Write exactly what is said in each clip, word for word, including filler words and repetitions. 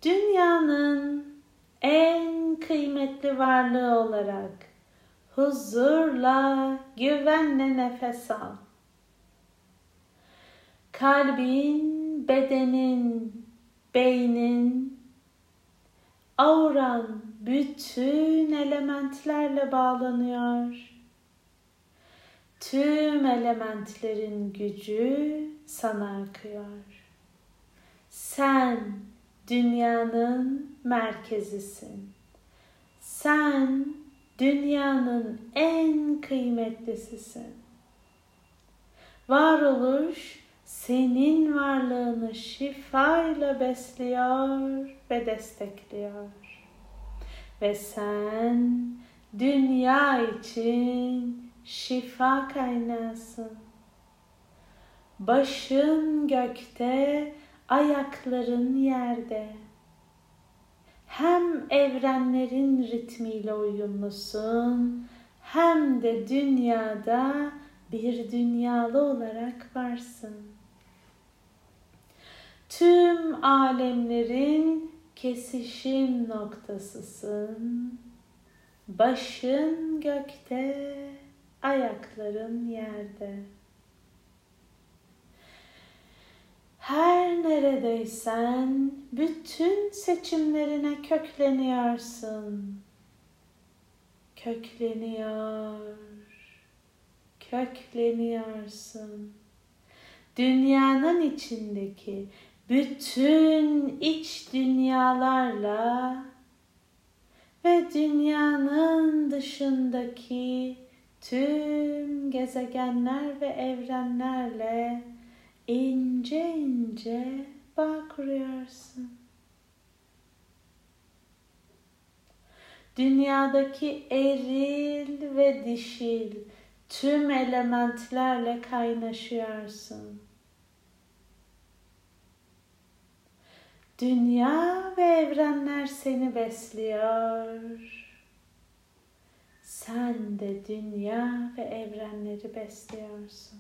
dünyanın en kıymetli varlığı olarak huzurla, güvenle nefes al. Kalbin, bedenin, beynin, auran bütün elementlerle bağlanıyor. Tüm elementlerin gücü sana akıyor. Sen dünyanın merkezisin. Sen dünyanın en kıymetlisisin. Varoluş senin varlığını şifayla besliyor ve destekliyor. Ve sen dünya için şifa kaynağısın. Başın gökte, ayakların yerde. Hem evrenlerin ritmiyle uyumlusun, hem de dünyada bir dünyalı olarak varsın. Tüm alemlerin kesişim noktasısın. Başın gökte, ayakların yerde. Her neredeysen bütün seçimlerine kökleniyorsun. Kökleniyor, kökleniyorsun. Dünyanın içindeki bütün iç dünyalarla ve dünyanın dışındaki tüm gezegenler ve evrenlerle ince ince bağ kuruyorsun. Dünyadaki eril ve dişil tüm elementlerle kaynaşıyorsun. Dünya ve evrenler seni besliyor. Sen de dünya ve evrenleri besliyorsun.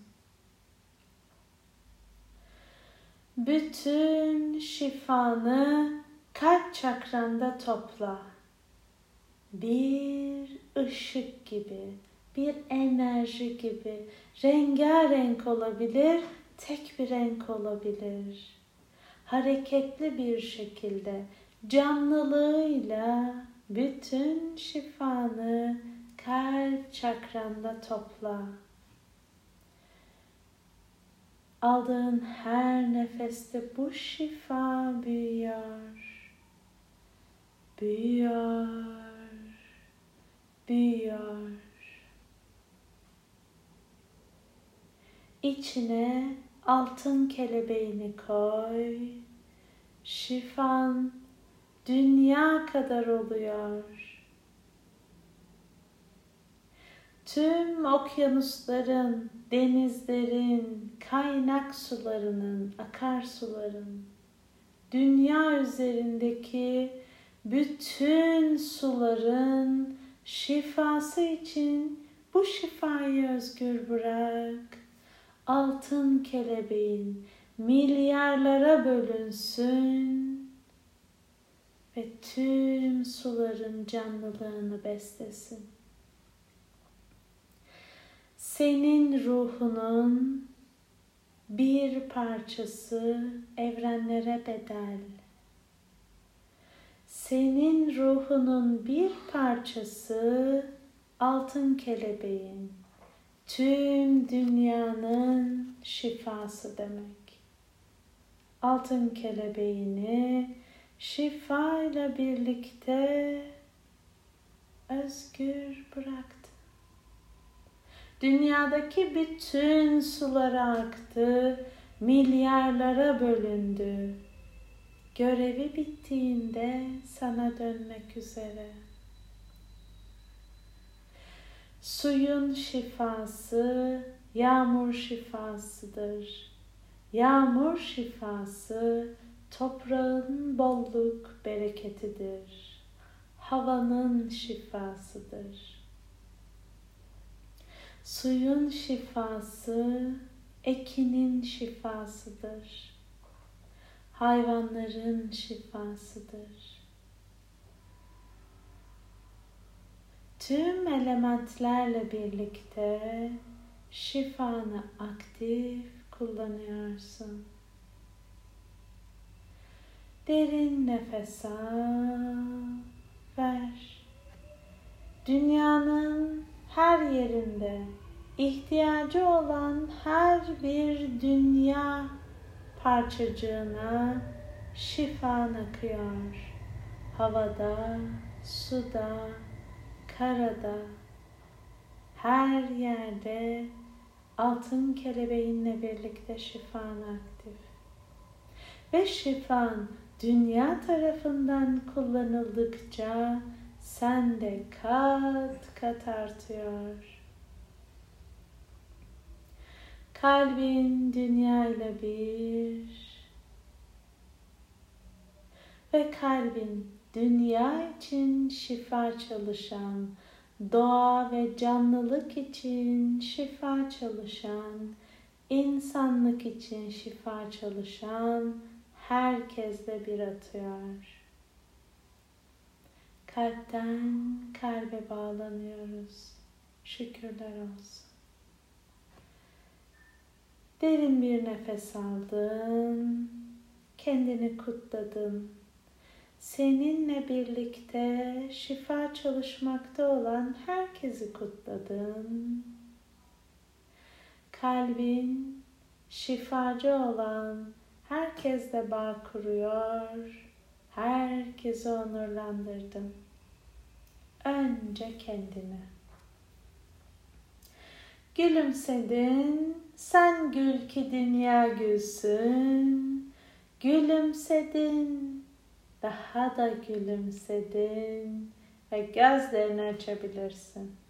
Bütün şifanı kalp çakranda topla. Bir ışık gibi, bir enerji gibi rengarenk olabilir, tek bir renk olabilir. Hareketli bir şekilde canlılığıyla bütün şifanı kalp çakranda topla. Aldığın her nefeste bu şifa büyüyor, büyüyor, büyüyor. İçine altın kelebeğini koy. Şifan dünya kadar oluyor. Tüm okyanusların, denizlerin, kaynak sularının, akarsuların, dünya üzerindeki bütün suların şifası için bu şifayı özgür bırak. Altın kelebeğin milyarlara bölünsün ve tüm suların canlılığını beslesin. Senin ruhunun bir parçası evrenlere bedel. Senin ruhunun bir parçası altın kelebeğin, tüm dünyanın şifası demek. Altın kelebeğini şifayla birlikte özgür bıraktı. Dünyadaki bütün sulara aktı, milyarlara bölündü. Görevi bittiğinde sana dönmek üzere. Suyun şifası yağmur şifasıdır. Yağmur şifası toprağın bolluk bereketidir. Havanın şifasıdır. Suyun şifası ekinin şifasıdır. hayvanların şifasıdır. Tüm elementlerle birlikte şifanı aktif kullanıyorsun. Derin nefes al, ver. Dünyanın her yerinde ihtiyacı olan her bir dünya parçacığına şifan akıyor. Havada, suda, karada, her yerde altın kelebeğinle birlikte şifan aktif. Ve şifan dünya tarafından kullanıldıkça sende kat kat artıyor. Kalbin dünya ile bir ve kalbin dünya için şifa çalışan, doğa ve canlılık için şifa çalışan, insanlık için şifa çalışan herkesle bir atıyor. Kalpten kalbe bağlanıyoruz. Şükürler olsun. Derin bir nefes aldın. Kendini kutladın. Seninle birlikte şifa çalışmakta olan herkesi kutladın. Kalbin şifacı olan herkesle bağ kuruyor. Herkesi onurlandırdın. Önce kendine. Gülümsedin, sen gül ki dünya gülsün. Gülümsedin, daha da gülümsedin ve gözlerini açabilirsin.